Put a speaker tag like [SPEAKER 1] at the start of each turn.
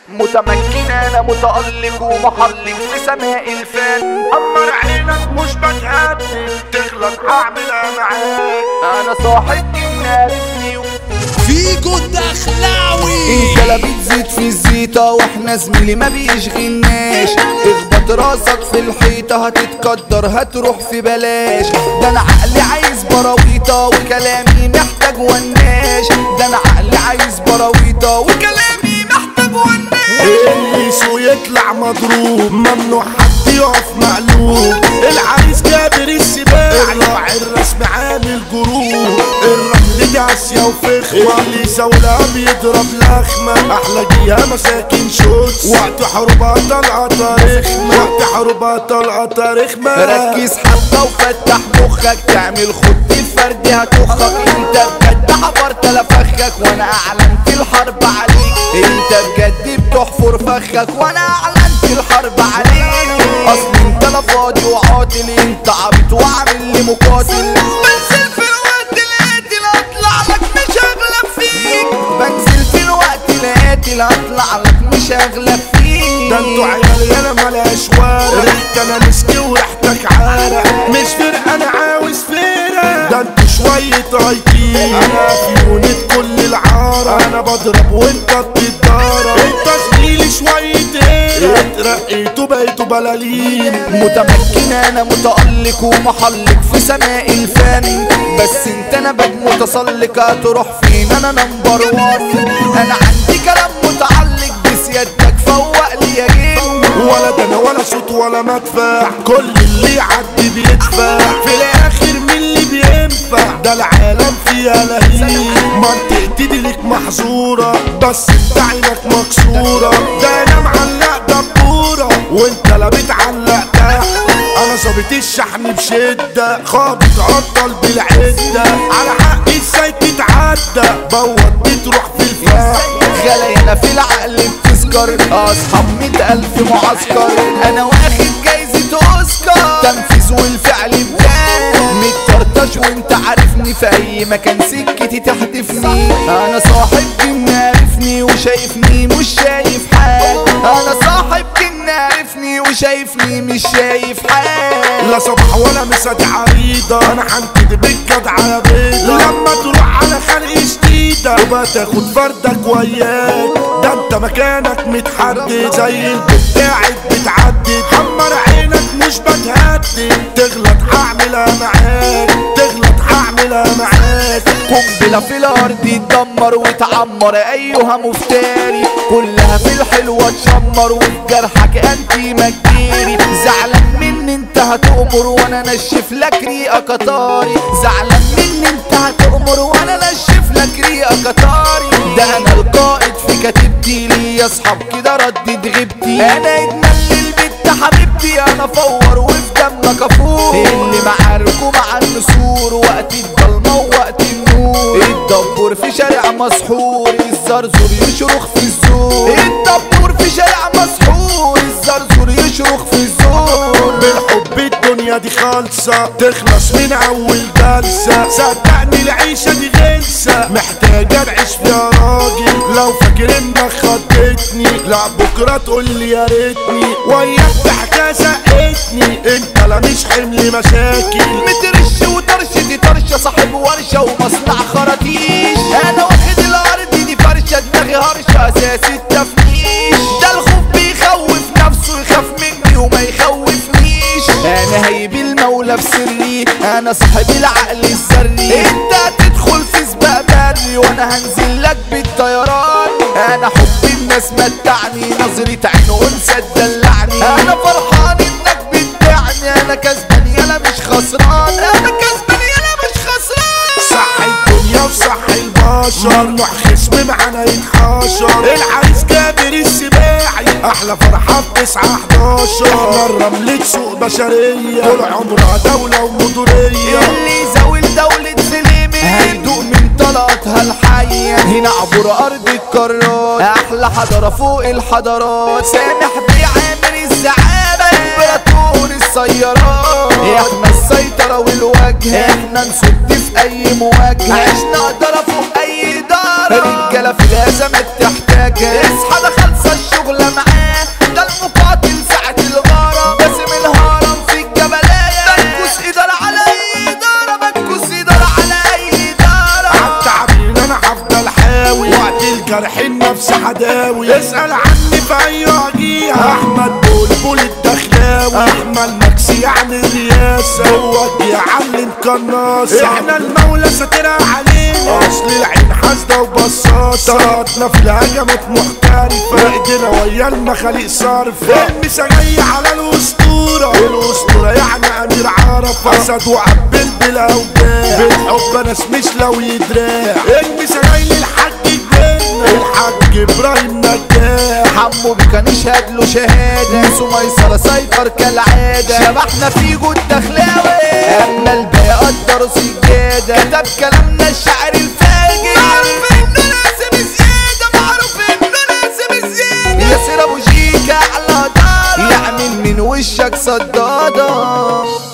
[SPEAKER 1] متمكن انا متألق ومحلق في سماء الفن.
[SPEAKER 2] أمر عينك مش بتهدد، تغلط هعملها معاك.
[SPEAKER 1] انا صاحب جن عارفني
[SPEAKER 3] فيجو الدخلاوي.
[SPEAKER 1] انت لا بتزيد في الزيطة واحنا زميلي ما بيشغلناش. اخبط راسك في الحيطة هتتقدر هتروح في بلاش. ده انا عقلي عايز براويطة وكلامي محتاج وناش. ده انا عقلي عايز براويطة وكلامي محتاج وناش.
[SPEAKER 2] اللي سو يطلع مضروب، ممنوع حد يقف مقلوب. العريس جابر السباعي، الراعي الرسم عامل جروب. الرمل داسية وفخمة، اللي سولها بيضرب لخمة. أحلى جيها مساكن شوتس، وقت حروبها طلقة رخمة. وقت حروبها طلقة رخمة.
[SPEAKER 1] ركز حبة وفتح مخك، تعمل خد الفرد هتخك. انت بجد حفرت لفخك وانا اعلنت الحرب عليك. انت بجد بتحفر فخك وانا اعلنت الحرب عليك. اصل انت لا فاضي وعاطل، انت عبيط وعامل لي مقاتل. بنزل في الوقت القاتل هطلع لك مش هغلب فيك. بنزل في الوقت القاتل هطلع لك مش هغلب فيك.
[SPEAKER 2] ده انتوا عيال يالا ملاش وارق، ريحتك انا مسكي وريحتك عارق. مش فرق انا عاوز فرق، ده انتوا شوية هايطين. انا في يونت كل العارة، انا بضرب وانت بتتضارب. انت زميلي شوية هيرة، اترقيتوا بقيتوا بلالين.
[SPEAKER 1] متمكن انا متألق ومحلق في سماء الفن. بس انت نبج متسلق هتروح فين؟ انا نمبر وان. انا عندي كلام متعلق بسيادتك فوق لي يا جن.
[SPEAKER 2] ولا ده انا ولا صوت ولا مدفع، كل اللي يعدي بيدفع. في الاخر مين اللي بينفع؟ ده العالم فيها لهيب. منطقتي دي ليك محظورة، بس انت عينك مكسورة. ده انا معلق دبورة وانت لا بتعلق تحت. انا ظابط الشحن بشدة، خابط عطل بالعدة. على حقي ازاي تتعدى، بودي تروح في الفخ.
[SPEAKER 1] غلاينا في العقل بتذكر اصحاب 100,000 معسكر. انا واخد جايزة اوسكار، تنفيذ والفعل بتاعي. متطرطش وانت عارفني في اي مكان سكتي تحدفني. انا صاحب جن عارفني وشايفني مش شايف حاجة. انا صاحب جن عارفني وشايفني مش شايف حاجة.
[SPEAKER 2] لا صباح ولا مساد عريضة، انا هنكد بالجدع يا بيضة. لما تروح على خلق شديدة وبقى تاخد فردك وياك. ده انت مكانك متحدد، زي البيت قاعد بتعدد. حمر عينك مش بتهدد، تغلط هعملها معاك. تغلط هعملها معاك.
[SPEAKER 1] قنبلة في الارض تدمر وتعمر ايها مفتري. كلها في الحلوة تشمر وفي جرحك انتي مجيري. زعلان مني انت هتؤمر وانا نشف لك ريقة قطاري. زعلان مني انت هتؤمر وانا نشف لك ريقة قطاري. ده انا القائد في كتيبتي، لي اصحاب كده ردد غيبتي. انا ادمان للبت حبيبتي، انا فور وفي دمك افور. اللي معاركوا مع النسور، وقت الضلمة ووقت النور. الدبور في شارع مسحور، الزرزور يشرخ في الزور. الدبور في شارع مسحور، الزرزور يشرخ في الزور.
[SPEAKER 2] بالحب الدنيا دي خالصة، تخلص من اول جلسة. صدقني العيشة دي غلسة، محتاجة نعيش فيها راجل. لو فاكر انك خضتني، لا بكرة تقول لي يا ريتني. وياك ضحكة زقتني، انت لا مش حمل مشاكل.
[SPEAKER 1] مترش وطرش دي طرشة، صاحب ورشة ومصنع خراطيش. انا واخد الارض دي فرشة، دماغي هرشة اساس التفنيش. ده الخوف بيخوف نفسه، يخاف مني وما يخوفنيش. انا هيبي المولى في سري، انا صاحب العقل الذري. انت هتدخل في سباق بري وانا هنزل لك بالطيران. انا حب الناس متعني، نظرة عينه انثى تدلعني. انا فرحان انك بتبيعني، انا كسبان يالا مش خسران. انا كسبان يالا مش خسران.
[SPEAKER 2] صح الدنيا وصح البشر، ممنوع خصم معانا يتحاشر. العريس جابر السباعي، احلى فرحة في 9/11. احنا الرمل سوق بشرية، طول عمرها دولة ومدورية.
[SPEAKER 1] اللي زاول دولة سليمي هيدوق من طلقتها الحية. هنا عبر ارض القارات، احلى حضارة فوق الحضارات. سامح بيعامل الزعامة، امبراطور السيارات. احنا السيطرة والوجه، احنا نصد في اي مواجهة. عشنا قدرة فوق اي ادارة، رجالة في الازمات تحتاجها. اصحى ده خلصة الشغل
[SPEAKER 2] جرح النفس حداوي. اسأل عني في اي وجيهة، احمد بلبل الدخلاوي. احمد مكسي يعني الرياسة، هو يعلم قناصة. احنا المولى ساترها علينا، اصل العين حاسدة وبصاصة. طلعتنا في الهجمات محترفة، ايدينا ويا المخاليق صارفة. المسا جاي على الاسطورة، الاسطورة يعني امير عرفة. اسد وعبد بلا وداع، بالحب ناس مش لو يدراع. المسا جاي للحاج الجنة، الحاج ابراهيم نجاح.
[SPEAKER 1] حمو بكان يشهد له شهادة، نسو ميسرة سيطر كالعادة. شبحنا في جود دخلاوي، اما الباقي قدروا سجادة. كتب كلامنا الشاعر الفاجر، معروف انه لازم زيادة، معروف انه لازم زيادة. ياسر ابو شيكة على دارة، يعمل من وشك صدادة.